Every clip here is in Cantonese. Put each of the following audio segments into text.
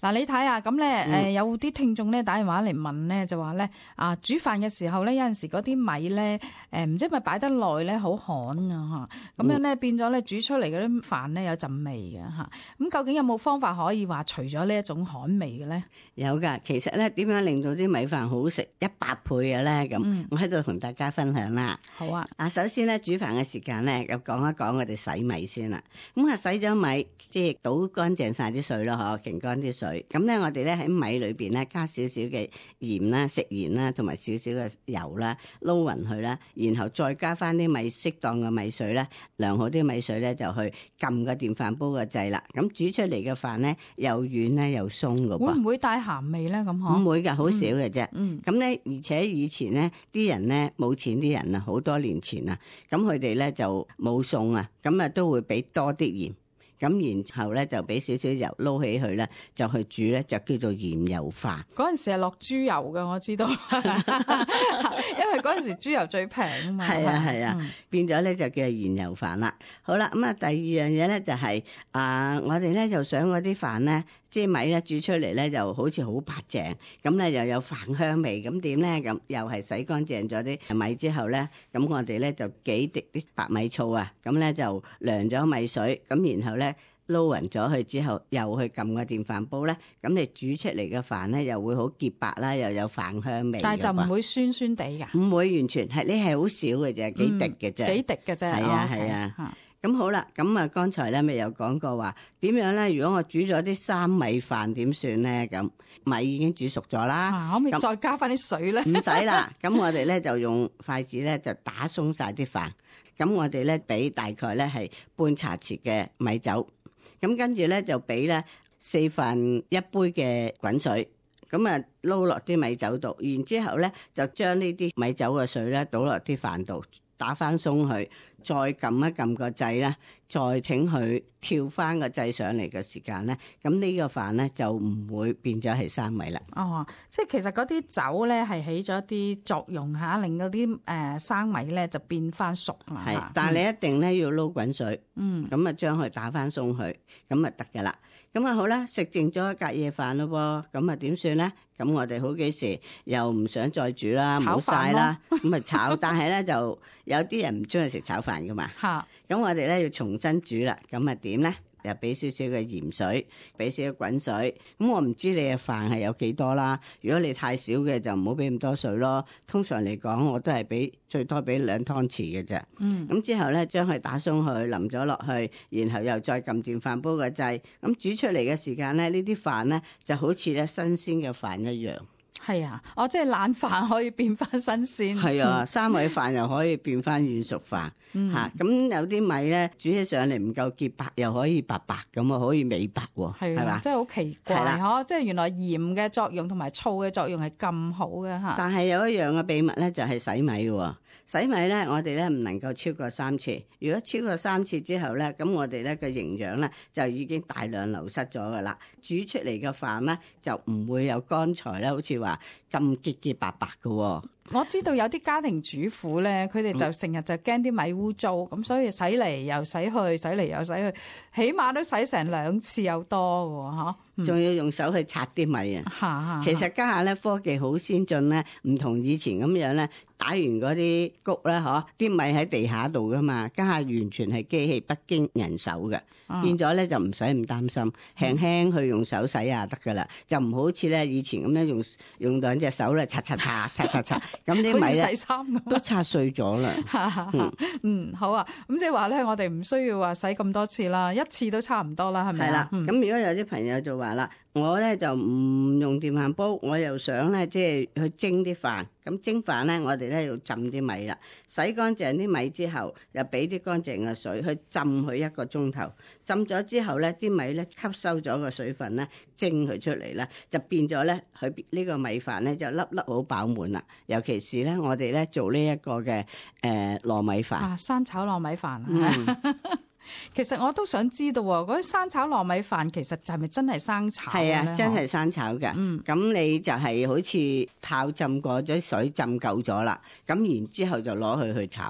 嗱，你睇下咁咧，有啲聽眾咧打電話嚟問咧，就話咧煮飯嘅時候咧，有陣時嗰啲米咧唔知係咪擺得耐咧，好旱啊嚇，咁樣咧變咗咧煮出嚟嗰啲飯咧有陣味嘅嚇。咁究竟有冇方法可以話除咗呢一種旱味嘅咧？ 有㗎，其實咧點樣令到啲米飯好食100倍嘅咧？咁我喺度同大家分享啦。 好啊。 首先咧煮飯嘅時間咧，又講一講我哋洗米先啦。咁洗咗米，即係倒乾淨晒啲水咯，擰乾啲水。咁咧我哋咧喺米裏邊咧加少少嘅鹽啦、食鹽啦，同埋少少嘅油啦，撈勻佢啦，然後再加翻啲米適當嘅米水咧，量好啲米水咧就去撳個電飯煲個掣啦。咁煮出嚟嘅飯咧又軟咧又鬆㗎噃。 會唔會帶鹹味咧？咁唔會㗎，好少嘅啫。咁咧，而且以前咧啲人咧冇錢啲人啊，好多年前啊，咁佢哋咧就冇餸啊，咁啊都會俾多啲鹽。咁然後咧就俾少少油撈起佢咧，就去煮咧，就叫做鹽油飯。 嗰陣時係落豬油㗎，我知道，因為嗰陣時豬油最平啊嘛。 係啊係啊，變咗咧就叫鹽油飯啦。好啦，咁啊第二樣嘢咧就係我哋咧就想嗰啲飯咧，即係米咧煮出嚟咧就好似好白淨，咁咧又有飯香味，咁點咧？咁又係洗乾淨咗啲米之後咧，咁我哋咧就幾滴啲白米醋啊，咁咧就涼咗米水，咁然後咧撈勻咗佢之後，又去撳個電飯煲咧，咁你煮出嚟嘅飯咧又會好潔白啦，又有飯香味。 但係就唔會酸酸地㗎？ 唔會完全係，你係好少嘅啫，幾滴嘅啫。 幾滴嘅啫。 係啊係啊。咁好啦，咁啊剛才咧咪有講過話點樣咧？如果我煮咗啲生米飯點算咧？咁米已經煮熟咗啦， 可唔可以再加翻啲水咧？ 唔使啦，咁我哋咧就用筷子咧就打鬆晒啲飯，咁我哋咧俾大概咧係半茶匙嘅米酒，咁跟住咧就俾咧1/4杯嘅滾水，咁啊撈落啲米酒度，然之後咧就將呢啲米酒嘅水咧倒落啲飯度。打翻鬆佢，再撳一撳個掣啦，再挺佢跳翻個掣上嚟嘅時間咧，咁呢個飯咧就唔會變咗係生米啦。 哦，即係其實嗰啲酒咧係起咗啲作用嚇，令嗰啲生米咧就變翻熟啦。 係，但係你一定咧要撈滾水，咁啊將佢打翻鬆佢，咁啊得噶啦。咁啊好啦，食剩咗隔夜飯咯噃，咁啊點算咧？咁我哋好幾時又唔想再煮啦，冇晒啦，咁啊炒，但係咧就有啲人唔中意食炒飯噶嘛，咁我哋咧要重新煮啦，咁啊點咧？又俾少少嘅鹽水，俾少少滾水。咁我唔知你嘅飯係有幾多啦。如果你太少嘅就唔好俾咁多水咯。通常嚟講，我都係最多俾2湯匙嘅啫。咁之後咧，將佢打鬆佢，淋咗落去，然後又再撳電飯煲個掣。咁煮出嚟嘅時間咧，呢啲飯咧就好似咧新鮮嘅飯一樣。 係啊，即係冷飯可以變翻新鮮。 係啊，生米飯又可以變翻軟熟飯。咁有啲米咧煮起上嚟唔夠潔白，又可以白白咁啊，可以美白喎。係嘛， 真係好奇怪嗬！即係原來鹽嘅作用同埋醋嘅作用係咁好嘅嚇。 但係有一樣嘅秘密咧，就係洗米嘅。洗米咧，我哋咧唔能夠超過3次。如果超過3次之後咧，咁我哋咧嘅營養咧就已經大量流失咗噶啦。煮出嚟嘅飯咧就唔會有剛才咧好似話咁潔潔白白嘅。 我知道有啲家庭主婦咧，佢哋就成日就驚啲米污糟，咁所以洗嚟又洗去，洗嚟又洗去，起碼都洗成2次有多嘅喎， 仲要用手去擦啲米啊！其實家下咧科技好先進咧，唔同以前咁樣咧，打完嗰啲谷咧，啲米喺地下度噶嘛，家下完全係機器不經人手嘅，變咗咧就唔使咁擔心，輕輕去用手洗下得噶啦，就唔好似咧以前咁樣用2隻手咧擦，咁啲米咧洗衫都擦碎咗啦。 好啊，咁即係話咧，我哋唔需要話洗咁多次啦，1次都差唔多啦，係咪？ 係啦，咁如果有啲朋友就話啦，我咧就唔用電飯煲，我又想咧即係去蒸啲飯。咁蒸飯咧，我哋咧要浸啲米啦，洗乾淨啲米之後，又俾啲乾淨嘅水去浸佢1個鐘頭。浸咗之後咧，啲米咧吸收咗個水分咧，蒸佢出嚟咧，就變咗咧，佢呢個米飯咧就粒粒好飽滿啦。尤其是咧，我哋咧做呢一個嘅糯米飯生炒糯米飯。其實我都想知道喎，嗰啲生炒糯米飯其實係咪真係生炒？ 係啊，真係生炒㗎。咁你就係好似泡浸過咗水浸夠咗啦，咁然之後就攞佢去炒㗎。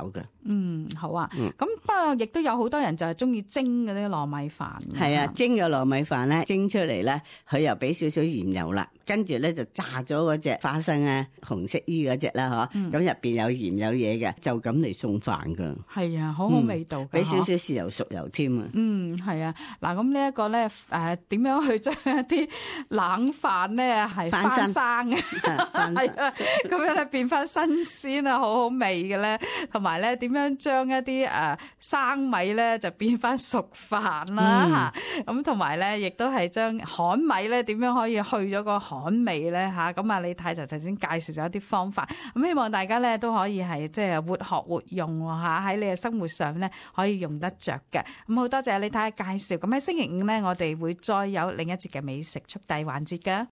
好啊。咁不過亦都有好多人就係中意蒸嗰啲糯米飯。 係啊，蒸嘅糯米飯咧，蒸出嚟咧，佢又俾少少鹽油啦，跟住咧就炸咗嗰隻花生啊，紅色衣嗰隻啦，嗬。咁入邊有鹽有嘢嘅，就咁嚟送飯噶。 係啊，好好味道㗎。 俾少少豉油熟油添啊。 係啊。嗱，咁呢一個咧，點樣去將一啲冷飯咧係翻生嘅？係啊，咁樣咧變翻新鮮啊，好好味嘅咧。同埋咧，點樣將一啲生米咧就變翻熟飯啦嚇。咁同埋咧，亦都係將旱米咧點樣可以去咗個旱味咧嚇。咁啊，李太就頭先介紹咗一啲方法。咁希望大家咧都可以係即係活學活用嚇，喺你嘅生活上咧可以用得着嘅。咁好多謝李太嘅介紹。咁喺星期五咧，我哋會再有另一節嘅美食速遞環節㗎。